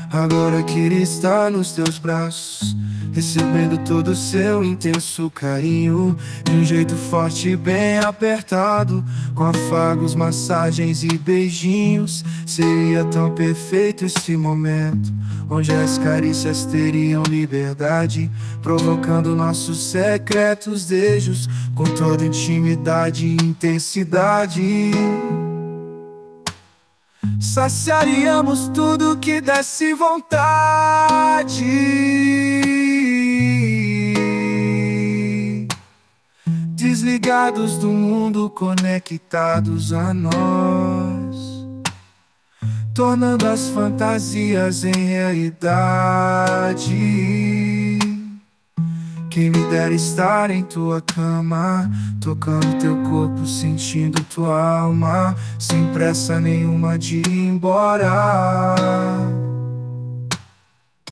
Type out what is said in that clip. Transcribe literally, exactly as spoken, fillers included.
Agora queria estar nos teus braços, recebendo todo o seu intenso carinho, de um jeito forte e bem apertado, com afagos, massagens e beijinhos. Seria tão perfeito esse momento, onde as carícias teriam liberdade, provocando nossos secretos desejos com toda intimidade e intensidade. Saciaríamos tudo que desse vontade, desligados do mundo, conectados a nós, tornando as fantasias em realidade. Quem me dera estar em tua cama, tocando teu corpo, sentindo tua alma, sem pressa nenhuma de ir embora.